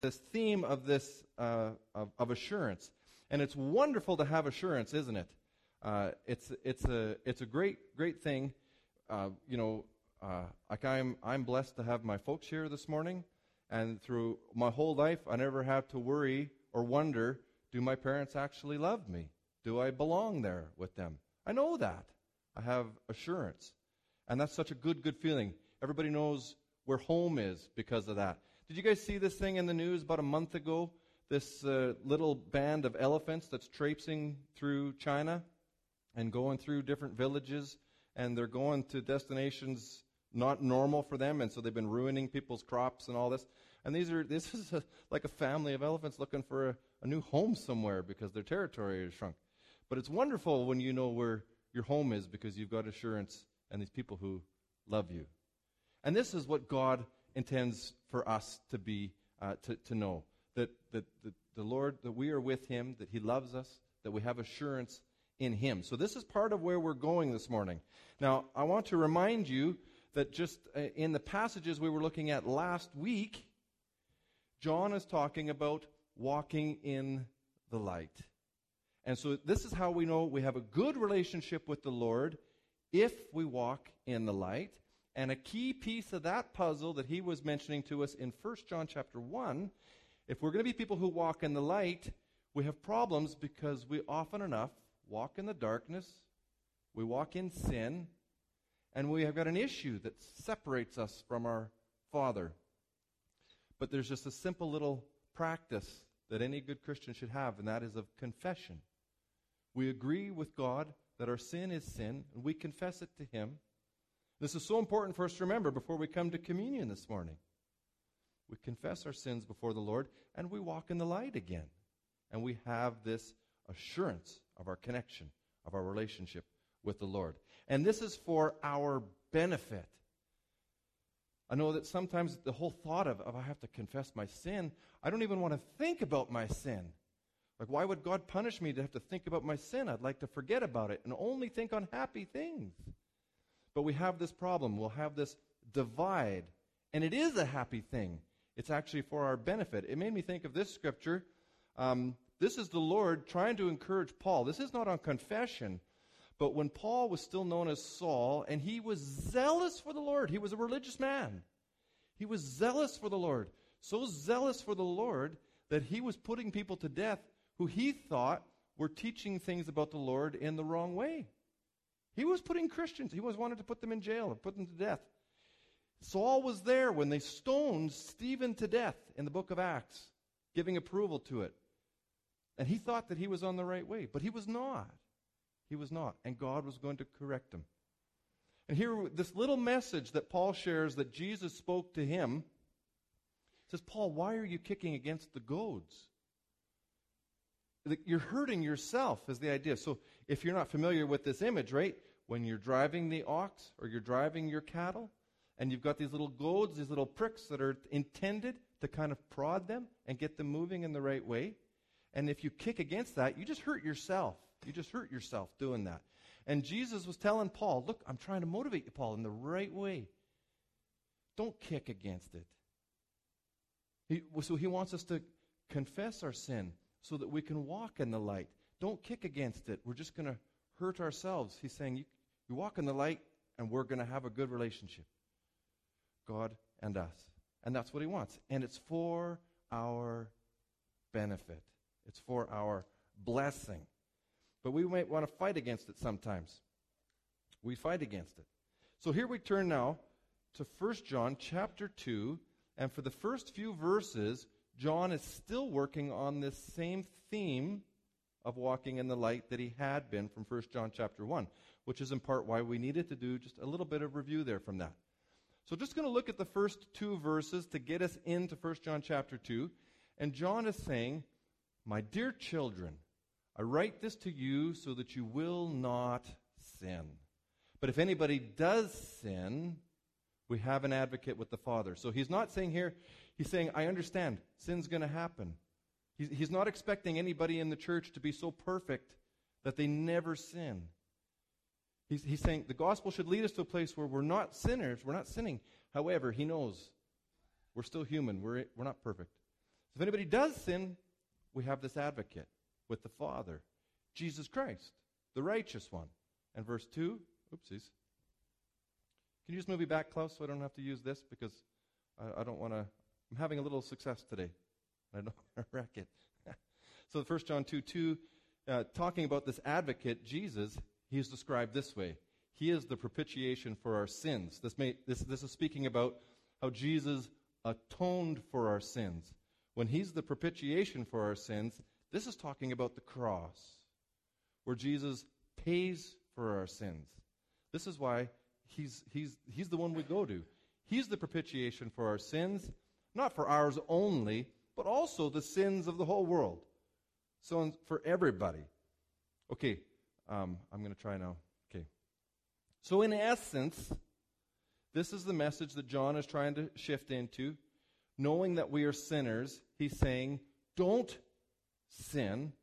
this theme of this of assurance, and it's wonderful to have assurance, isn't it? It's a great thing. Like I'm blessed to have my folks here this morning, and through my whole life, I never have to worry or wonder, do my parents actually love me? Do I belong there with them? I know that. I have assurance, and that's such a good feeling. Everybody knows where home is because of that. Did you guys see this thing in the news about a month ago? This little band of elephants that's traipsing through China and going through different villages, and they're going to destinations not normal for them, and so they've been ruining people's crops and all this. And this is like a family of elephants looking for a new home somewhere because their territory has shrunk. But it's wonderful when you know where your home is because you've got assurance and these people who love you. And this is what God intends for us to be, to know. That the Lord, that we are with Him, that He loves us, that we have assurance in Him. So this is part of where we're going this morning. Now, I want to remind you that just in the passages we were looking at last week, John is talking about walking in the light. And so this is how we know we have a good relationship with the Lord if we walk in the light. And a key piece of that puzzle that he was mentioning to us in 1 John chapter 1, if we're going to be people who walk in the light, we have problems because we often enough walk in the darkness, we walk in sin, and we have got an issue that separates us from our Father. But there's just a simple little practice that any good Christian should have, and that is of confession. We agree with God that our sin is sin, and we confess it to Him. This is so important for us to remember before we come to communion this morning. We confess our sins before the Lord, and we walk in the light again. And we have this assurance of our connection, of our relationship with the Lord. And this is for our benefit. I know that sometimes the whole thought of I have to confess my sin, I don't even want to think about my sin. Like, why would God punish me to have to think about my sin? I'd like to forget about it and only think on happy things. But we have this problem. We'll have this divide. And it is a happy thing. It's actually for our benefit. It made me think of this scripture. This is the Lord trying to encourage Paul. This is not on confession. But when Paul was still known as Saul, and he was zealous for the Lord. He was a religious man. He was zealous for the Lord. So zealous for the Lord that he was putting people to death who he thought were teaching things about the Lord in the wrong way. He was putting Christians, he wanted to put them in jail or put them to death. Saul was there when they stoned Stephen to death in the book of Acts, giving approval to it. And he thought that he was on the right way, but he was not. He was not, and God was going to correct him. And here, this little message that Paul shares that Jesus spoke to him, says, Paul, why are you kicking against the goads? You're hurting yourself is the idea. So if you're not familiar with this image, right, when you're driving the ox or you're driving your cattle and you've got these little goads, these little pricks that are intended to kind of prod them and get them moving in the right way. And if you kick against that, you just hurt yourself. You just hurt yourself doing that. And Jesus was telling Paul, look, I'm trying to motivate you, Paul, in the right way. Don't kick against it. So he wants us to confess our sin so that we can walk in the light. Don't kick against it. We're just going to hurt ourselves. He's saying, you walk in the light, and we're going to have a good relationship. God and us. And that's what he wants. And it's for our benefit. It's for our blessing. But we might want to fight against it sometimes. We fight against it. So here we turn now to 1 John chapter 2. And for the first few verses, John is still working on this same theme of walking in the light that he had been from 1 John chapter 1, which is in part why we needed to do just a little bit of review there from that. So just going to look at the first two verses to get us into 1 John chapter 2. And John is saying, my dear children, I write this to you so that you will not sin. But if anybody does sin, we have an advocate with the Father. So he's not saying here, he's saying, I understand, sin's going to happen. He's not expecting anybody in the church to be so perfect that they never sin. He's saying the gospel should lead us to a place where we're not sinners, we're not sinning. However, he knows we're still human, we're not perfect. If anybody does sin, we have this advocate with the Father, Jesus Christ, the righteous one. And verse 2, oopsies. Can you just move me back, Klaus, so I don't have to use this? Because I don't want to, I'm having a little success today. I don't want to wreck it. So 1 John 2:2, talking about this advocate, Jesus, he is described this way. He is the propitiation for our sins. This is speaking about how Jesus atoned for our sins. When he's the propitiation for our sins, this is talking about the cross, where Jesus pays for our sins. This is why he's the one we go to. He's the propitiation for our sins, not for ours only, but also the sins of the whole world. So for everybody. Okay, I'm going to try now. Okay. So in essence, this is the message that John is trying to shift into. Knowing that we are sinners, he's saying, don't sin.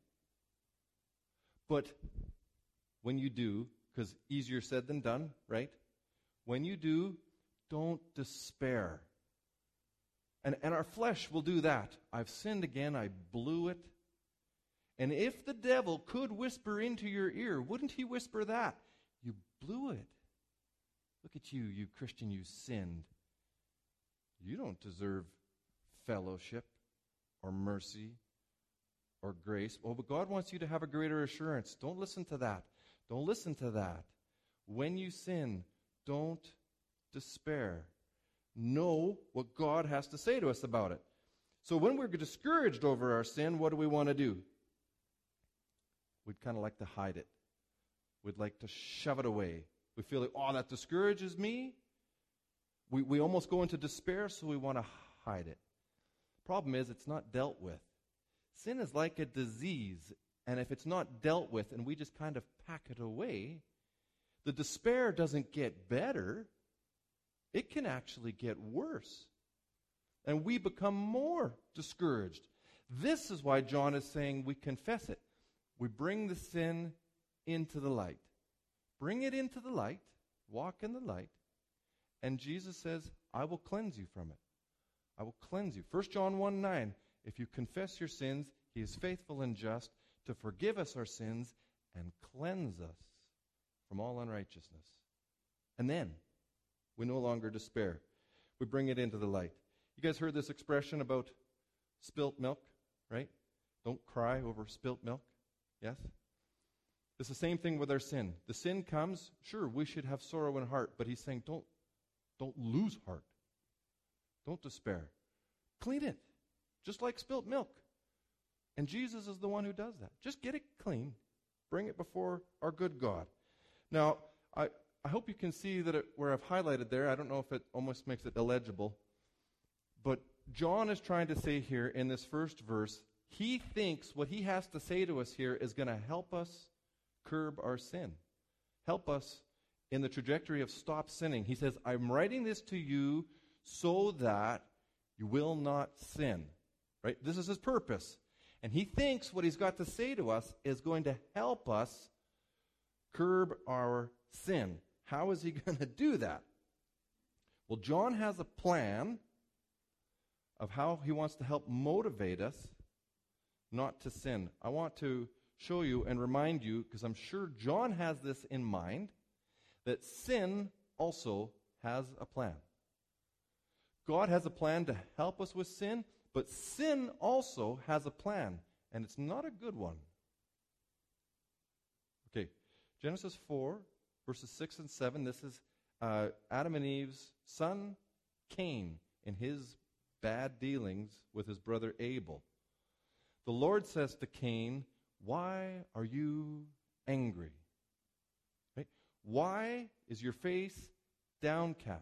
But when you do, because easier said than done, right? When you do, don't despair. And our flesh will do that. I've sinned again. I blew it. And if the devil could whisper into your ear, wouldn't he whisper that? You blew it. Look at you, you Christian, you sinned. You don't deserve fellowship or mercy or grace. Oh, but God wants you to have a greater assurance. Don't listen to that. Don't listen to that. When you sin, don't despair. Know what God has to say to us about it. So when we're discouraged over our sin, what do we want to do? We'd kind of like to hide it. We'd like to shove it away. We feel like, oh, that discourages me. We almost go into despair, so we want to hide it. Problem is, it's not dealt with. Sin is like a disease, and if it's not dealt with and we just kind of pack it away, the despair doesn't get better. It can actually get worse. And we become more discouraged. This is why John is saying we confess it. We bring the sin into the light. Bring it into the light. Walk in the light. And Jesus says, I will cleanse you from it. I will cleanse you. 1 John 1:9, if you confess your sins, he is faithful and just to forgive us our sins and cleanse us from all unrighteousness. And then we no longer despair. We bring it into the light. You guys heard this expression about spilt milk, right? Don't cry over spilt milk. Yes? It's the same thing with our sin. The sin comes, sure, we should have sorrow in heart, but he's saying don't lose heart. Don't despair. Clean it, just like spilt milk. And Jesus is the one who does that. Just get it clean. Bring it before our good God. Now, I hope you can see that where I've highlighted there, I don't know if it almost makes it illegible, but John is trying to say here in this first verse, he thinks what he has to say to us here is going to help us curb our sin. Help us in the trajectory of stop sinning. He says, I'm writing this to you so that you will not sin. Right? This is his purpose. And he thinks what he's got to say to us is going to help us curb our sin. How is he going to do that? Well, John has a plan of how he wants to help motivate us not to sin. I want to show you and remind you, because I'm sure John has this in mind, that sin also has a plan. God has a plan to help us with sin, but sin also has a plan, and it's not a good one. Okay, Genesis 4, verses 6 and 7, this is Adam and Eve's son, Cain, in his bad dealings with his brother Abel. The Lord says to Cain, why are you angry? Right? Why is your face downcast?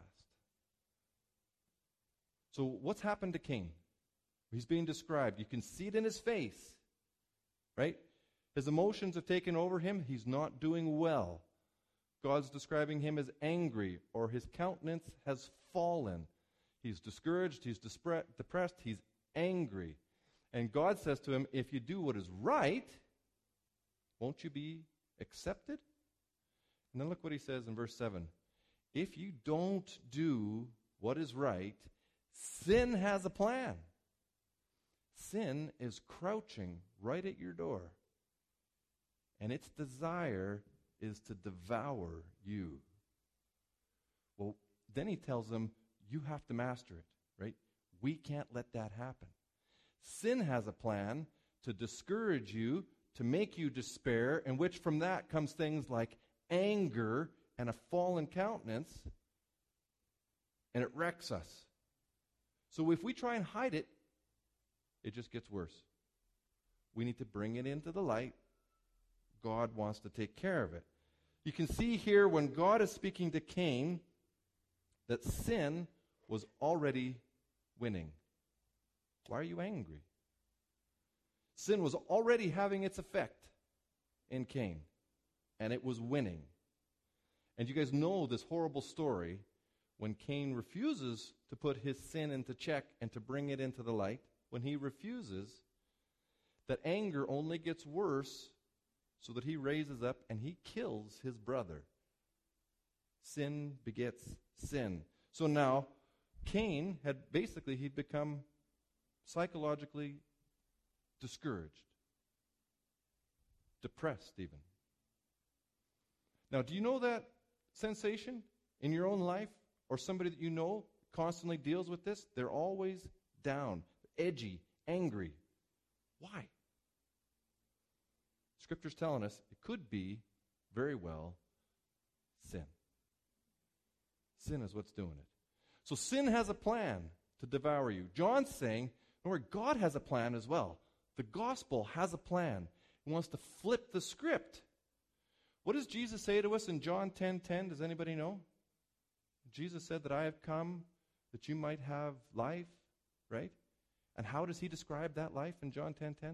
So what's happened to Cain? He's being described. You can see it in his face. Right? His emotions have taken over him. He's not doing well. God's describing him as angry, or his countenance has fallen. He's discouraged, he's depressed, he's angry. And God says to him, if you do what is right, won't you be accepted? And then look what he says in verse 7. If you don't do what is right, sin has a plan. sin is crouching right at your door. And its desire is to devour you. Well, then he tells them, you have to master it, right? We can't let that happen. Sin has a plan to discourage you, to make you despair, in which from that comes things like anger and a fallen countenance, and it wrecks us. So if we try and hide it, it just gets worse. We need to bring it into the light. God wants to take care of it. You can see here when God is speaking to Cain that sin was already winning. Why are you angry? Sin was already having its effect in Cain, and it was winning. And you guys know this horrible story when Cain refuses to put his sin into check and to bring it into the light. When he refuses, that anger only gets worse, so that he raises up and he kills his brother. Sin begets sin. So now, Cain he'd become psychologically discouraged, depressed even. Now, do you know that sensation in your own life, or somebody that you know constantly deals with this? They're always down, edgy, angry. Why? Scripture's telling us it could be very well sin. Sin is what's doing it. So sin has a plan to devour you. John's saying, don't worry, God has a plan as well. The gospel has a plan. He wants to flip the script. What does Jesus say to us in John 10:10? Does anybody know? Jesus said that I have come that you might have life, right? And how does he describe that life in John 10:10?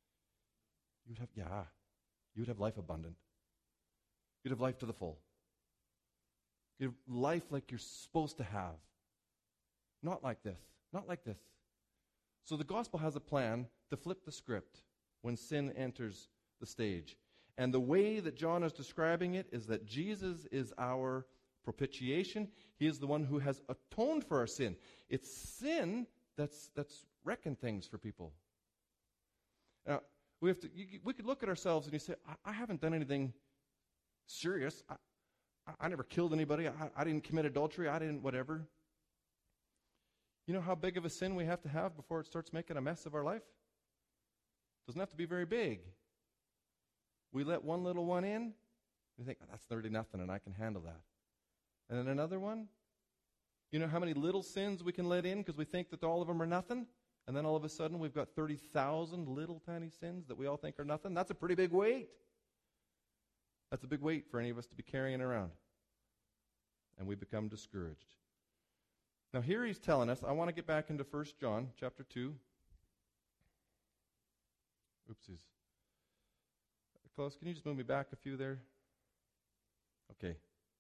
You'd have life abundant. You'd have life to the full. You'd have life like you're supposed to have. Not like this. Not like this. So the gospel has a plan to flip the script when sin enters the stage. And the way that John is describing it is that Jesus is our propitiation. He is the one who has atoned for our sin. It's sin that's wrecking things for people. Now, we could look at ourselves and you say, I haven't done anything serious. I never killed anybody. I didn't commit adultery. I didn't whatever. You know how big of a sin we have to have before it starts making a mess of our life? Doesn't have to be very big. We let one little one in, we think, that's really nothing and I can handle that. And then another one. You know how many little sins we can let in because we think that all of them are nothing? And then all of a sudden we've got 30,000 little tiny sins that we all think are nothing? That's a pretty big weight. That's a big weight for any of us to be carrying around. And we become discouraged. Now here he's telling us, I want to get back into 1 John chapter 2. Oopsies. Close, can you just move me back a few there? Okay.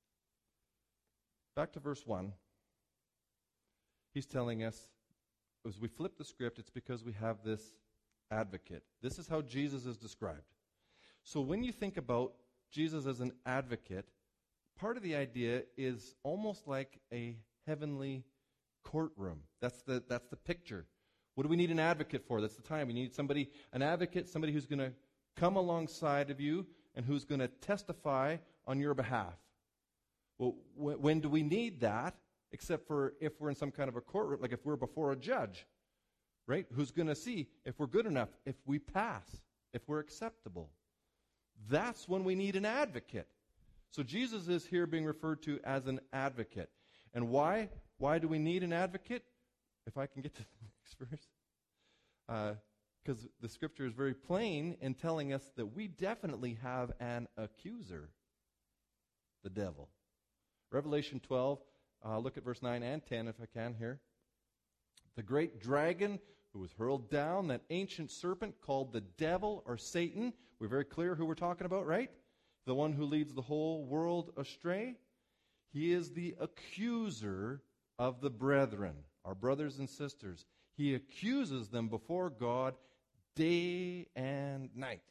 Back to verse 1. He's telling us, as we flip the script, it's because we have this advocate. This is how Jesus is described. So when you think about Jesus as an advocate, part of the idea is almost like a heavenly courtroom. That's the picture. What do we need an advocate for? That's the time. We need an advocate, somebody who's going to come alongside of you and who's going to testify on your behalf. Well, when do we need that? Except for if we're in some kind of a courtroom, like if we're before a judge, right? Who's going to see if we're good enough, if we pass, if we're acceptable. That's when we need an advocate. So Jesus is here being referred to as an advocate. And why? Why do we need an advocate? If I can get to the next verse. Because the scripture is very plain in telling us that we definitely have an accuser, the devil. Revelation 12, look at verse 9 and 10 if I can here. The great dragon who was hurled down, that ancient serpent called the devil or Satan. We're very clear who we're talking about, right? The one who leads the whole world astray. He is the accuser of the brethren, our brothers and sisters. He accuses them before God day and night.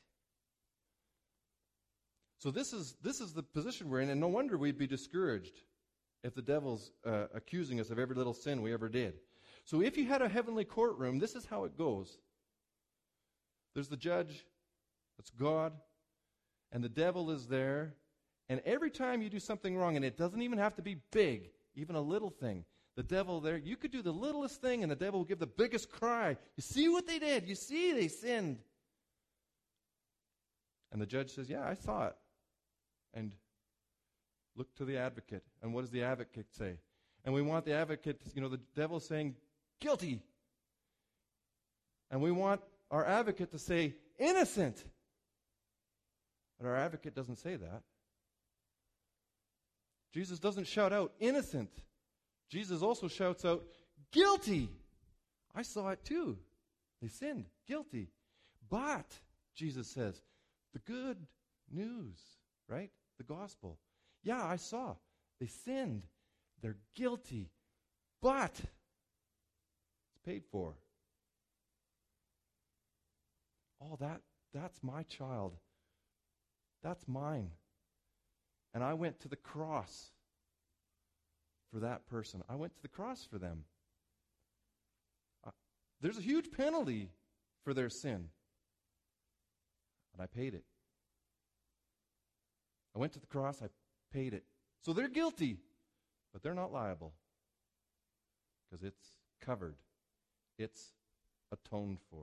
So this is the position we're in, and no wonder we'd be discouraged if the devil's accusing us of every little sin we ever did. So if you had a heavenly courtroom, this is how it goes. There's the judge, that's God, and the devil is there. And every time you do something wrong, and it doesn't even have to be big, even a little thing, the devil there, you could do the littlest thing and the devil will give the biggest cry. You see what they did? You see they sinned. And the judge says, yeah, I saw it. And look to the advocate. And what does the advocate say? And we want the advocate, the devil's saying, guilty. And we want our advocate to say, innocent. But our advocate doesn't say that. Jesus doesn't shout out, innocent. Jesus also shouts out, guilty. I saw it too. They sinned, guilty. But, Jesus says, the good news, right? The gospel. Yeah, I saw. They sinned. They're guilty. But it's paid for. Oh, that's my child. That's mine. And I went to the cross for that person. I went to the cross for them. There's a huge penalty for their sin. And I paid it. I went to the cross, I paid it. So they're guilty, but they're not liable. Because it's covered. It's atoned for.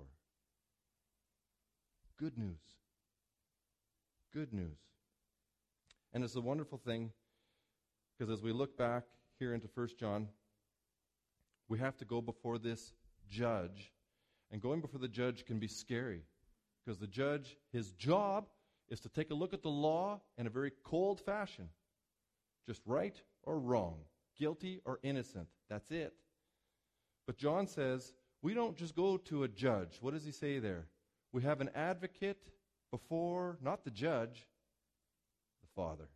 Good news. Good news. And it's a wonderful thing, because as we look back here into 1 John, we have to go before this judge. And going before the judge can be scary, because the judge, his job is to take a look at the law in a very cold fashion. Just right or wrong, guilty or innocent. That's it. But John says, we don't just go to a judge. What does he say there? We have an advocate before, not the judge, the Father.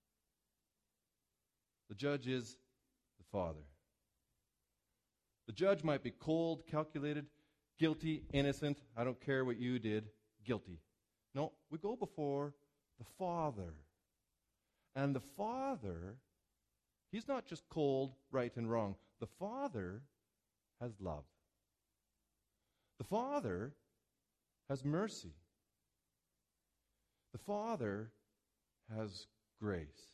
The judge is the Father. The judge might be cold, calculated, guilty, innocent. I don't care what you did. Guilty. No, we go before the Father. And the Father, he's not just cold, right and wrong. The Father has love. The Father has mercy. The Father has grace.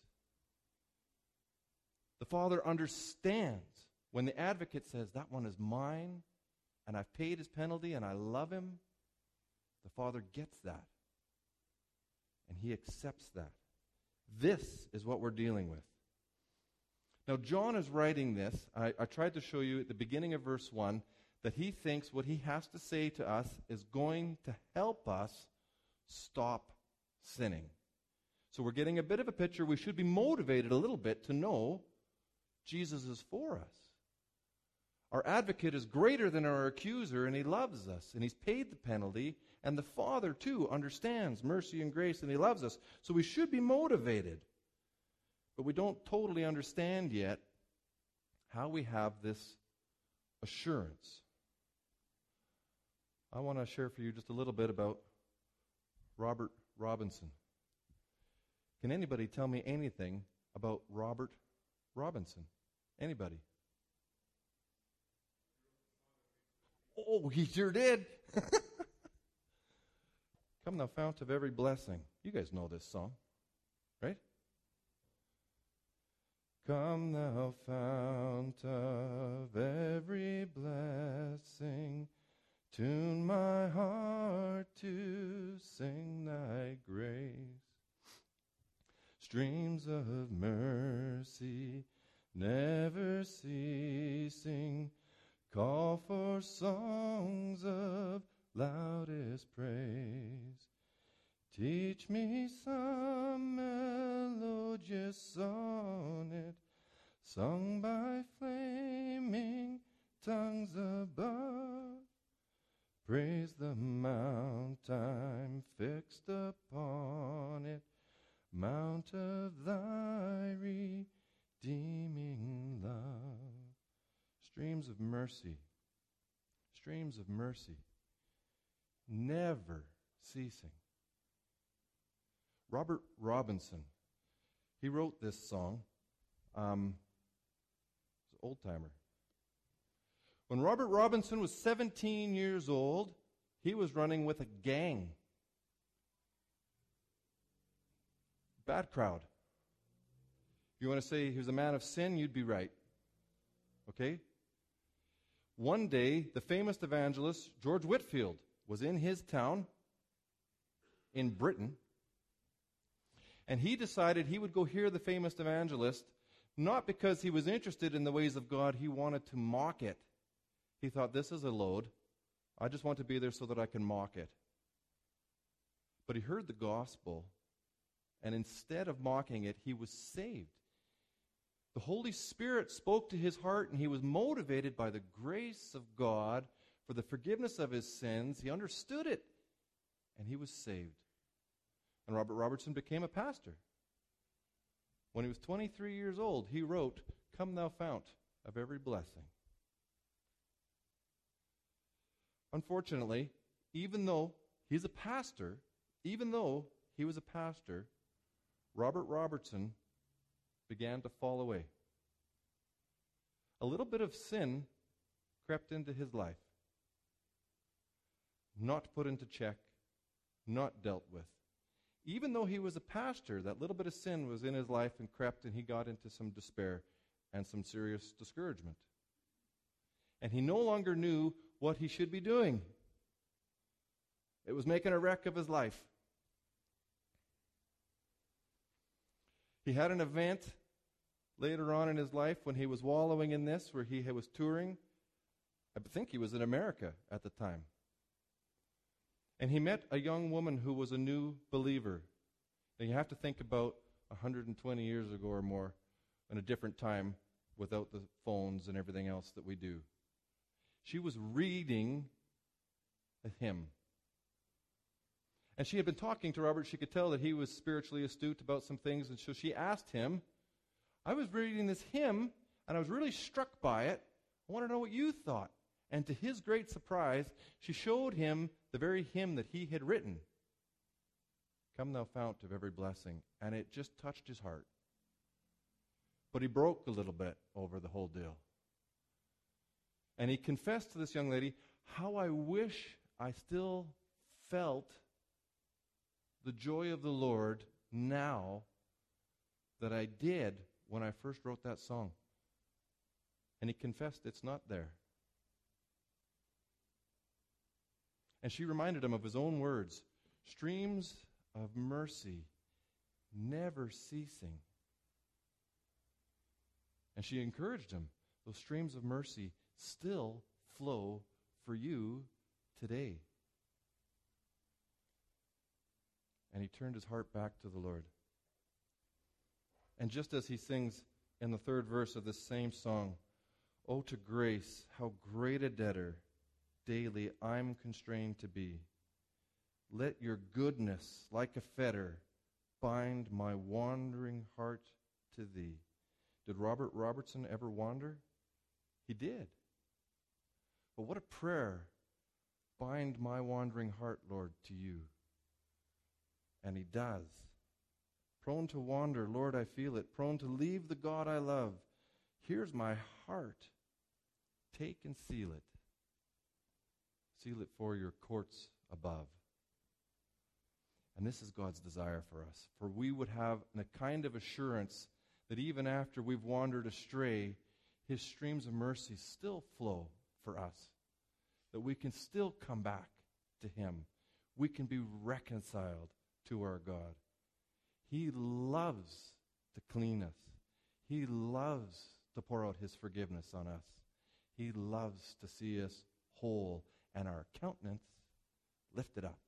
The Father understands when the advocate says, that one is mine, and I've paid his penalty, and I love him. The Father gets that. And he accepts that. This is what we're dealing with. Now, John is writing this. I tried to show you at the beginning of verse 1 that he thinks what he has to say to us is going to help us stop sinning. So we're getting a bit of a picture. We should be motivated a little bit to know Jesus is for us. Our advocate is greater than our accuser, and he loves us, and he's paid the penalty, and the Father, too, understands mercy and grace, and he loves us. So we should be motivated. But we don't totally understand yet how we have this assurance. I want to share for you just a little bit about Robert Robinson. Can anybody tell me anything about Robert Robinson? Anybody? Oh, he sure did. Come thou fount of every blessing. You guys know this song, right? Come thou fount of every blessing, tune my heart to sing thy grace. Streams of mercy never ceasing, call for songs of loudest praise. Teach me some melodious sonnet, sung by flaming tongues above. Praise the mount I'm fixed upon it, mount of thy redeeming love. Streams of mercy, never ceasing. Robert Robinson, he wrote this song. He's an old-timer. When Robert Robinson was 17 years old, He was running with a gang. Bad crowd. If you want to say he was a man of sin, you'd be right. Okay? One day, the famous evangelist, George Whitefield, was in his town in Britain, and he decided he would go hear the famous evangelist, not because he was interested in the ways of God, he wanted to mock it. He thought, this is a load. I just want to be there so that I can mock it. But he heard the gospel, and instead of mocking it, he was saved. The Holy Spirit spoke to his heart, and he was motivated by the grace of God for the forgiveness of his sins. He understood it, and he was saved. And Robert Robertson became a pastor. When he was 23 years old, he wrote, "Come thou fount of every blessing." Unfortunately, even though he was a pastor, Robert Robertson began to fall away. A little bit of sin crept into his life, not put into check, not dealt with. Even though he was a pastor, that little bit of sin was in his life and crept, and he got into some despair and some serious discouragement. And he no longer knew what he should be doing. It was making a wreck of his life. He had an event later on in his life when he was wallowing in this, where he was touring. I think he was in America at the time. And he met a young woman who was a new believer. And you have to think about 120 years ago or more, in a different time, without the phones and everything else that we do. She was reading a hymn. And she had been talking to Robert. She could tell that he was spiritually astute about some things. And so she asked him, I was reading this hymn, and I was really struck by it. I want to know what you thought. And to his great surprise, she showed him the very hymn that he had written. Come thou fount of every blessing. And it just touched his heart. But he broke a little bit over the whole deal. And he confessed to this young lady, how I wish I still felt the joy of the Lord now that I did when I first wrote that song. And he confessed it's not there. And she reminded him of his own words, streams of mercy never ceasing. And she encouraged him, those streams of mercy still flow for you today. And he turned his heart back to the Lord. And just as he sings in the third verse of this same song, "Oh, to grace, how great a debtor daily I'm constrained to be. Let your goodness, like a fetter, bind my wandering heart to thee." Did Robert Robertson ever wander? He did. But what a prayer. Bind my wandering heart, Lord, to you. And he does. Prone to wander, Lord, I feel it. Prone to leave the God I love. Here's my heart. Take and seal it. Seal it for your courts above. And this is God's desire for us. For we would have a kind of assurance that even after we've wandered astray, his streams of mercy still flow for us. That we can still come back to him. We can be reconciled to our God. He loves to clean us. He loves to pour out his forgiveness on us. He loves to see us whole and our countenance lifted up.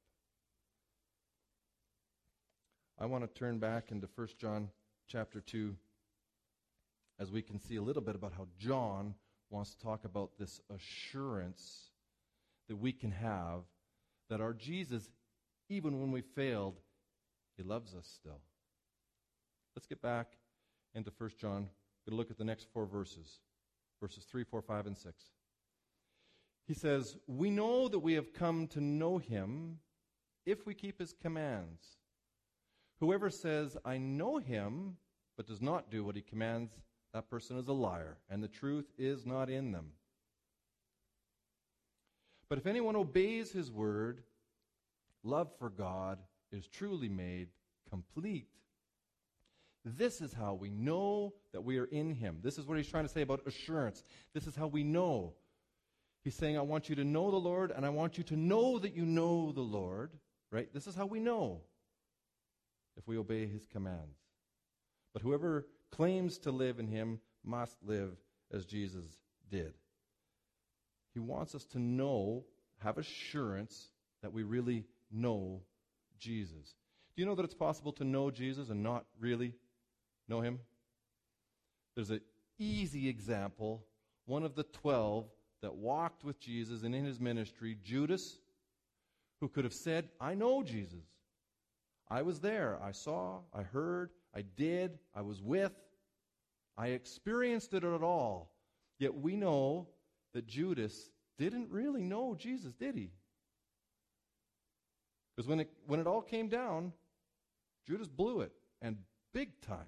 I want to turn back into 1 John chapter 2 as we can see a little bit about how John wants to talk about this assurance that we can have that our Jesus, even when we failed, he loves us still. Let's get back into 1 John. We're going to look at the next 4 verses. Verses 3, 4, 5, and 6. He says, "We know that we have come to know him if we keep his commands. Whoever says, 'I know him,' but does not do what he commands, that person is a liar, and the truth is not in them. But if anyone obeys his word, love for God is truly made complete. This is how we know that we are in him. This is what he's trying to say about assurance. This is how we know. He's saying, I want you to know the Lord, and I want you to know that you know the Lord. Right? This is how we know if we obey his commands. But whoever claims to live in him must live as Jesus did. He wants us to know, have assurance that we really know Jesus. Do you know that it's possible to know Jesus and not really know him? There's an easy example. One of the 12 that walked with Jesus and in his ministry, Judas, who could have said, I know Jesus. I was there. I saw, I heard, I did, I was with. I experienced it at all. Yet we know that Judas didn't really know Jesus, did he? Because when it all came down, Judas blew it, and big time.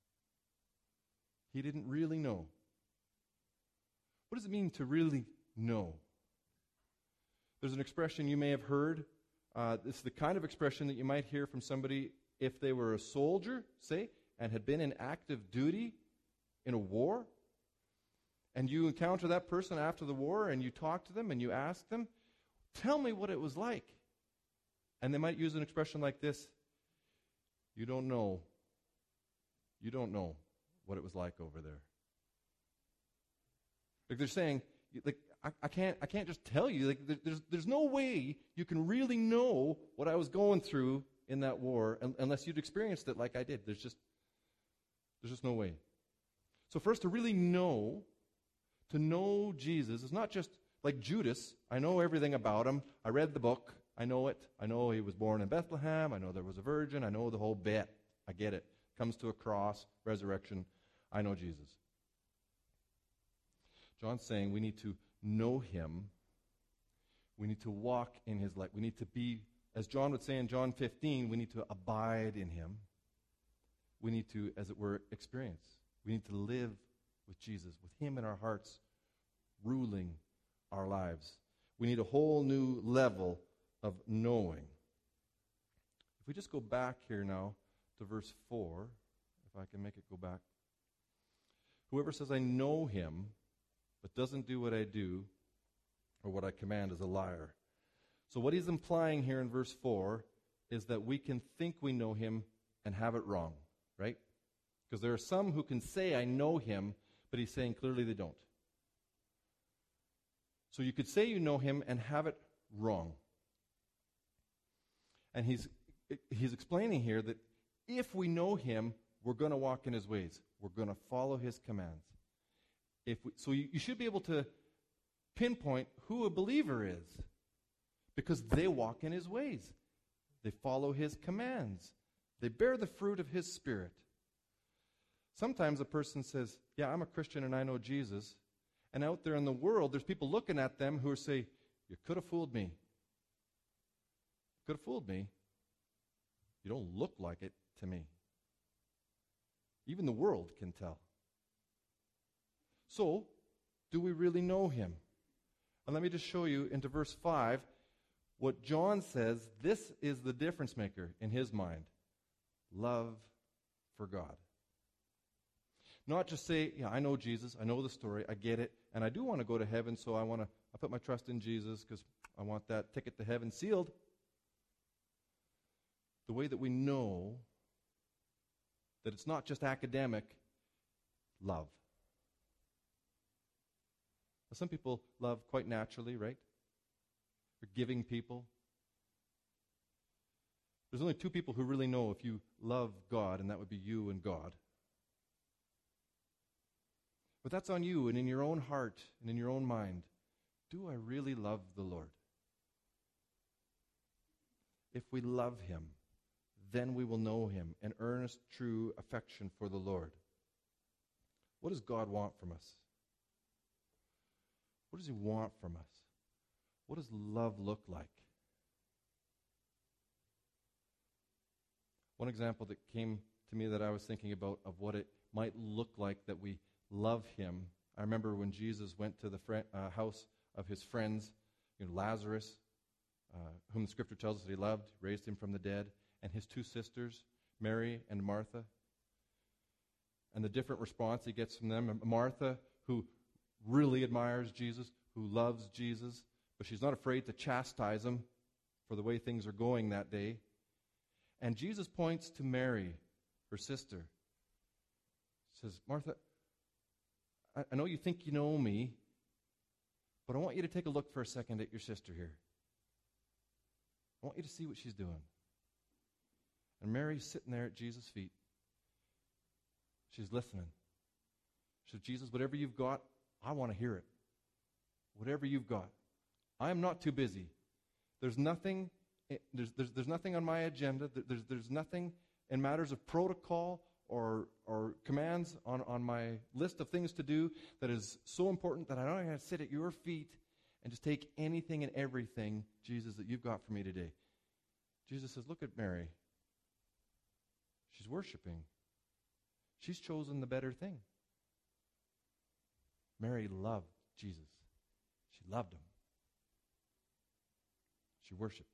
He didn't really know. What does it mean to really know? There's an expression you may have heard. It's the kind of expression that you might hear from somebody if they were a soldier, say, and had been in active duty in a war. And you encounter that person after the war, and you talk to them, and you ask them, tell me what it was like. And they might use an expression like this: you don't know. You don't know what it was like over there. Like they're saying, like, I can't just tell you. Like, there's no way you can really know what I was going through in that war unless you'd experienced it like I did. There's just no way. So for us to really know, to know Jesus is not just like Judas. I know everything about him. I read the book. I know it. I know he was born in Bethlehem. I know there was a virgin. I know the whole bit. I get it. Comes to a cross, resurrection. I know Jesus. John's saying we need to know him. We need to walk in his light. We need to be, as John would say in John 15, we need to abide in him. We need to, as it were, experience. We need to live with Jesus, with him in our hearts, ruling our lives. We need a whole new level of knowing. If we just go back here now to verse 4, if I can make it go back. Whoever says, I know him, but doesn't do what I do, or what I command, is a liar. So what he's implying here in verse 4 is that we can think we know him and have it wrong, right? Because there are some who can say, I know him, but he's saying clearly they don't. So you could say you know him and have it wrong. And he's explaining here that if we know him, we're going to walk in his ways. We're going to follow his commands. So you should be able to pinpoint who a believer is, because they walk in his ways. They follow his commands. They bear the fruit of his Spirit. Sometimes a person says, yeah, I'm a Christian and I know Jesus. And out there in the world, there's people looking at them who say, you could have fooled me. Could have fooled me. You don't look like it to me. Even the world can tell. So, do we really know him? And let me just show you into verse 5 what John says. This is the difference maker in his mind. Love for God. Not just say, yeah, I know Jesus, I know the story, I get it, and I do want to go to heaven, so I put my trust in Jesus because I want that ticket to heaven sealed. The way that we know that it's not just academic, love. Now, some people love quite naturally, right? They're giving people. There's only two people who really know if you love God, and that would be you and God. But that's on you, and in your own heart and in your own mind. Do I really love the Lord? If we love him, then we will know him, an earnest, true affection for the Lord. What does God want from us? What does he want from us? What does love look like? One example that came to me that I was thinking about of what it might look like that we love him. I remember when Jesus went to the house of his friends Lazarus, whom the Scripture tells us that he loved, raised him from the dead, and his two sisters, Mary and Martha. And the different response he gets from them. Martha, who really admires Jesus, who loves Jesus, but she's not afraid to chastise him for the way things are going that day. And Jesus points to Mary, her sister. He says, Martha, I know you think you know me, but I want you to take a look for a second at your sister here. I want you to see what she's doing. And Mary's sitting there at Jesus' feet. She's listening. She says, Jesus, whatever you've got, I want to hear it. Whatever you've got. I am not too busy. There's nothing on my agenda. There's nothing in matters of protocol or commands on my list of things to do that is so important that I don't have to sit at your feet and just take anything and everything, Jesus, that you've got for me today. Jesus says, look at Mary. She's worshiping. She's chosen the better thing. Mary loved Jesus. She loved him. She worshiped.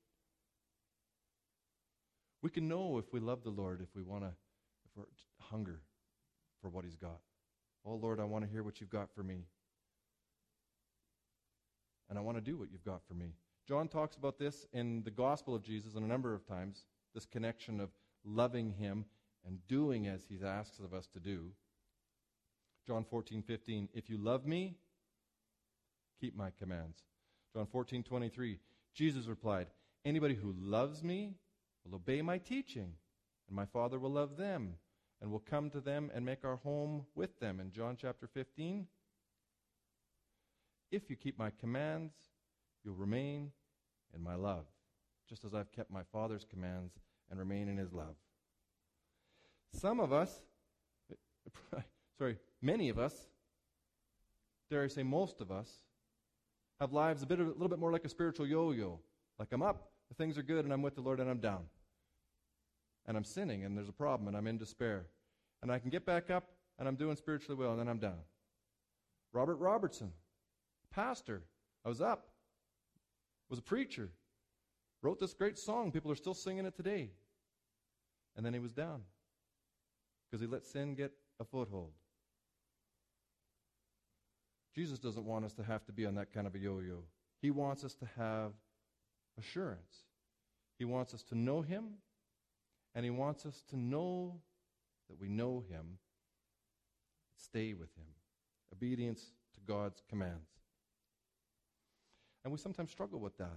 We can know if we love the Lord, if we're hunger for what he's got. Oh, Lord, I want to hear what you've got for me. And I want to do what you've got for me. John talks about this in the gospel of Jesus a number of times, this connection of loving him and doing as he asks of us to do. John 14:15, if you love me, keep my commands. John 14:23, Jesus replied, anybody who loves me will obey my teaching, and my Father will love them, and will come to them and make our home with them. In John chapter 15, if you keep my commands, you'll remain in my love, just as I've kept my Father's commands and remain in his love. Many of us, dare I say most of us, have lives a little bit more like a spiritual yo-yo. Like I'm up, the things are good, and I'm with the Lord, and I'm down. And I'm sinning, and there's a problem, and I'm in despair. And I can get back up, and I'm doing spiritually well, and then I'm down. Robert Robertson, pastor, I was up, was a preacher, wrote this great song. People are still singing it today. And then he was down because he let sin get a foothold. Jesus doesn't want us to have to be on that kind of a yo-yo. He wants us to have assurance. He wants us to know him, and he wants us to know that we know him, stay with him. Obedience to God's commands. And we sometimes struggle with that.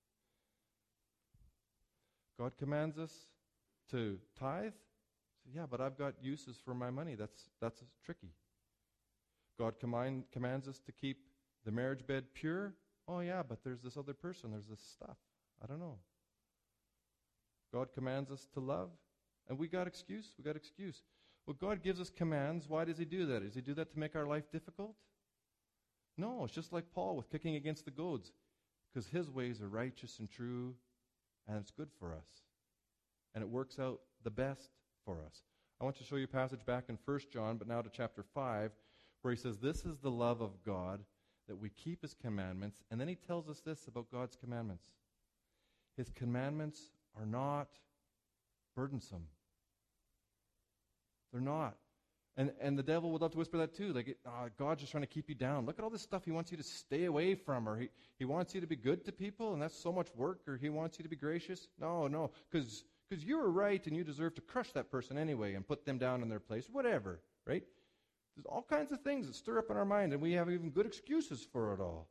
God commands us to tithe. So, yeah, but I've got uses for my money. That's tricky. God commands us to keep the marriage bed pure. Oh, yeah, but there's this other person. There's this stuff. I don't know. God commands us to love. And we got excuse. Well, God gives us commands. Why does he do that? Does he do that to make our life difficult? No, it's just like Paul with kicking against the goads. Because his ways are righteous and true, and it's good for us. And it works out the best for us. I want to show you a passage back in 1 John, but now to chapter 5, where he says, this is the love of God, that we keep his commandments. And then he tells us this about God's commandments. His commandments are not burdensome. They're not. And the devil would love to whisper that too. Like, God's just trying to keep you down. Look at all this stuff he wants you to stay away from. Or he wants you to be good to people, and that's so much work. Or he wants you to be gracious. No, because you were right, and you deserve to crush that person anyway and put them down in their place. Whatever, right? There's all kinds of things that stir up in our mind, and we have even good excuses for it all.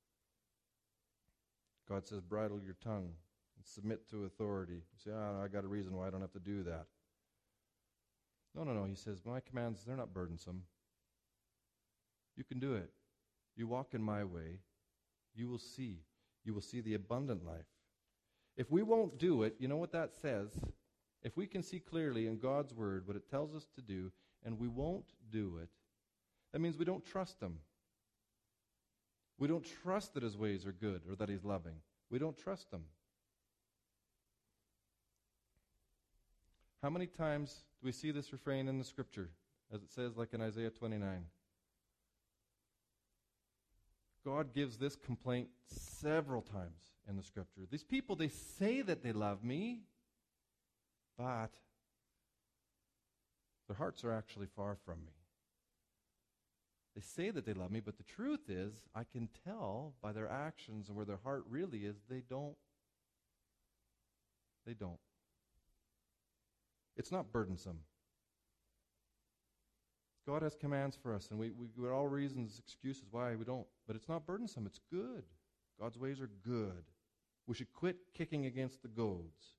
God says, bridle your tongue and submit to authority. You say, I got a reason why I don't have to do that. No. He says, my commands, they're not burdensome. You can do it. You walk in my way. You will see. You will see the abundant life. If we won't do it, you know what that says? If we can see clearly in God's word what it tells us to do, and we won't do it, that means we don't trust him. We don't trust that his ways are good or that he's loving. We don't trust him. How many times do we see this refrain in the scripture, as it says like in Isaiah 29? God gives this complaint several times in the Scripture. These people, they say that they love me, but their hearts are actually far from me. They say that they love me, but the truth is, I can tell by their actions and where their heart really is, they don't. They don't. It's not burdensome. God has commands for us, and we got all reasons, excuses why we don't. But it's not burdensome. It's good. God's ways are good. We should quit kicking against the goads.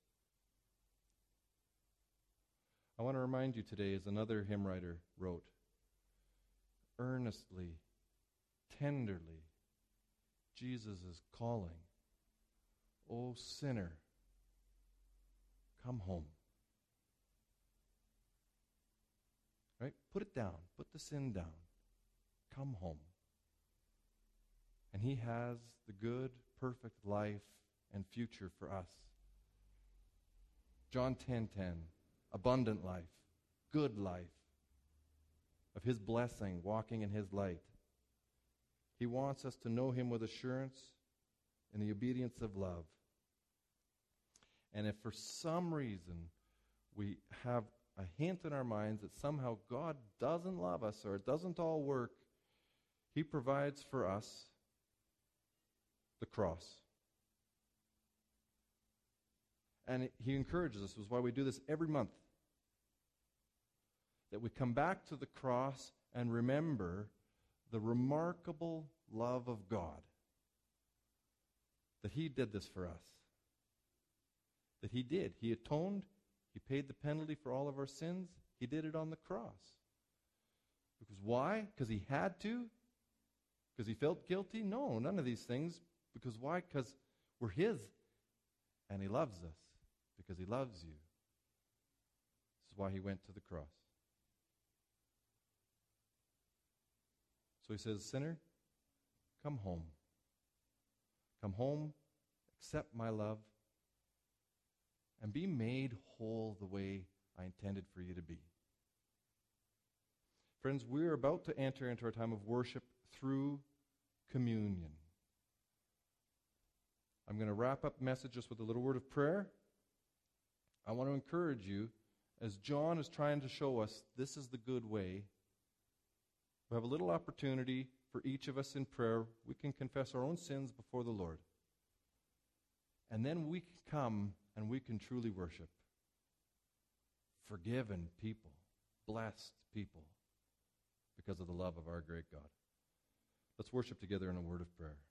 I want to remind you today, as another hymn writer wrote, earnestly, tenderly, Jesus is calling. O sinner, come home. Right? Put it down. Put the sin down. Come home. And He has the good, perfect life and future for us. John 10:10, abundant life, good life, of His blessing, walking in His light. He wants us to know Him with assurance in the obedience of love. And if for some reason we have a hint in our minds that somehow God doesn't love us or it doesn't all work, He provides for us the cross. And He encourages us, which is why we do this every month, that we come back to the cross and remember the remarkable love of God. That He did this for us. That He did. He atoned. He paid the penalty for all of our sins. He did it on the cross. Because why? Because He had to? Because He felt guilty? No, none of these things. Because why? Because we're His. And He loves us. Because He loves you. This is why He went to the cross. So He says, sinner, come home. Come home, accept my love, and be made whole the way I intended for you to be. Friends, we're about to enter into our time of worship through communion. I'm going to wrap up messages with a little word of prayer. I want to encourage you, as John is trying to show us this is the good way, we have a little opportunity for each of us in prayer. We can confess our own sins before the Lord. And then we can come and we can truly worship. Forgiven people, blessed people, because of the love of our great God. Let's worship together in a word of prayer.